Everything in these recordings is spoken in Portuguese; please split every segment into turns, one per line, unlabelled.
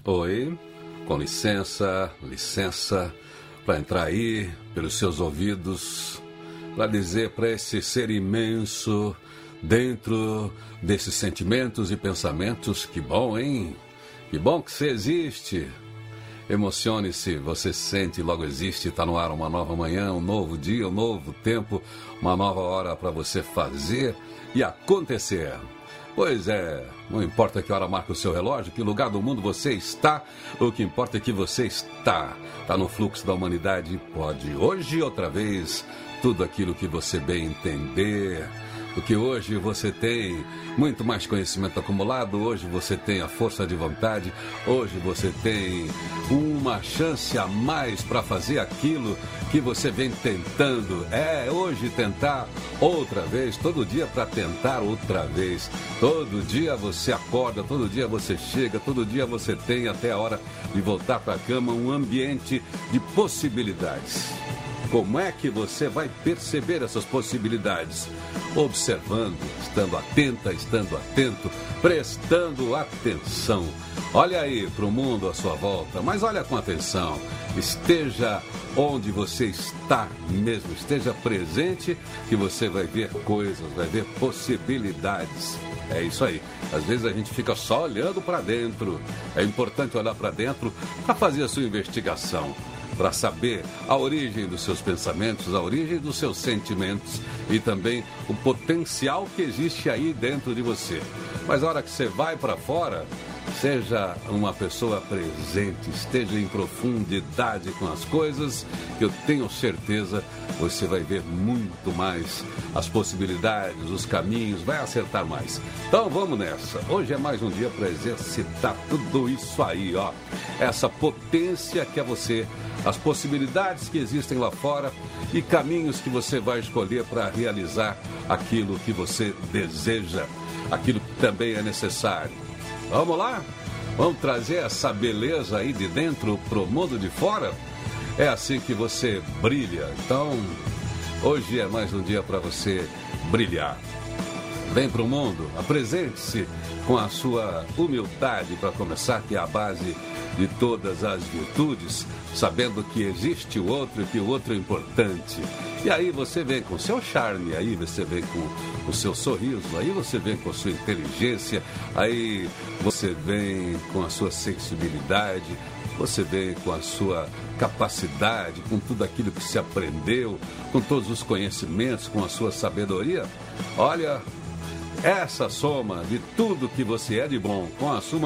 Oi, com licença, para entrar aí pelos seus ouvidos, para dizer para esse ser imenso, dentro desses sentimentos e pensamentos, que bom, hein? Que bom que você existe. Emocione-se, você sente, logo existe, está no ar uma nova manhã, um novo dia, um novo tempo, uma nova hora para você fazer e acontecer. Pois é, não importa que hora marca o seu relógio, que lugar do mundo você está, o que importa é que você está no fluxo da humanidade e pode hoje outra vez tudo aquilo que você bem entender. Porque hoje você tem muito mais conhecimento acumulado, hoje você tem a força de vontade, hoje você tem uma chance a mais para fazer aquilo que você vem tentando. Hoje tentar outra vez, todo dia para tentar outra vez. Todo dia você acorda, todo dia você chega, todo dia você tem até a hora de voltar para a cama um ambiente de possibilidades. Como é que você vai perceber essas possibilidades? Observando, estando atento, prestando atenção. Olha aí para o mundo à sua volta, mas olha com atenção. Esteja onde você está mesmo, esteja presente, que você vai ver coisas, vai ver possibilidades. É isso aí. Às vezes a gente fica só olhando para dentro. É importante olhar para dentro para fazer a sua investigação, para saber a origem dos seus pensamentos, a origem dos seus sentimentos e também o potencial que existe aí dentro de você. Mas a hora que você vai para fora, seja uma pessoa presente, esteja em profundidade com as coisas, que eu tenho certeza você vai ver muito mais as possibilidades, os caminhos, vai acertar mais. Então vamos nessa. Hoje é mais um dia para exercitar tudo isso aí, ó. Essa potência que é você, as possibilidades que existem lá fora e caminhos que você vai escolher para realizar aquilo que você deseja, aquilo que também é necessário. Vamos lá? Vamos trazer essa beleza aí de dentro pro mundo de fora? É assim que você brilha. Então, hoje é mais um dia para você brilhar. Vem pro mundo, apresente-se com a sua humildade para começar, que é a base de todas as virtudes, sabendo que existe o outro e que o outro é importante. E aí você vem com o seu charme, aí você vem com o seu sorriso, aí você vem com a sua inteligência, aí você vem com a sua sensibilidade, você vem com a sua capacidade, com tudo aquilo que se aprendeu, com todos os conhecimentos, com a sua sabedoria. Olha, essa soma de tudo que você é de bom, com a soma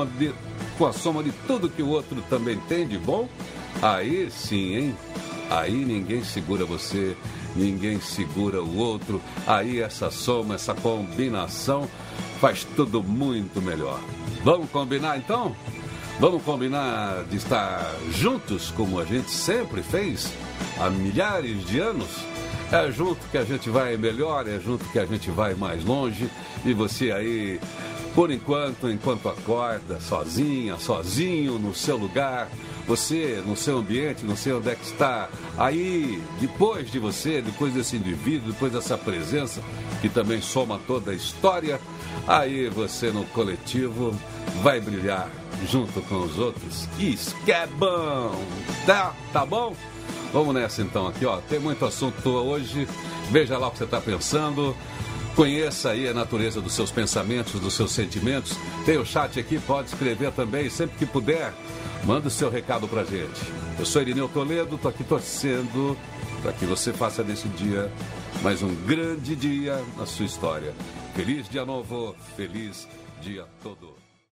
de tudo que o outro também tem de bom, aí sim, hein? Aí ninguém segura você, ninguém segura o outro. Aí essa soma, essa combinação faz tudo muito melhor. Vamos combinar então? Vamos combinar de estar juntos como a gente sempre fez há milhares de anos? É junto que a gente vai melhor, é junto que a gente vai mais longe. E você aí, por enquanto acorda, sozinha, sozinho no seu lugar, você no seu ambiente, não sei onde é que está, aí, depois de você, depois desse indivíduo, depois dessa presença, que também soma toda a história, aí você no coletivo vai brilhar junto com os outros. Isso que é bom, tá bom? Vamos nessa então aqui, ó. Tem muito assunto hoje. Veja lá o que você está pensando. Conheça aí a natureza dos seus pensamentos, dos seus sentimentos. Tem o chat aqui, pode escrever também, sempre que puder. Manda o seu recado pra gente. Eu sou Irineu Toledo, tô aqui torcendo para que você faça desse dia mais um grande dia na sua história. Feliz dia novo, feliz dia todo.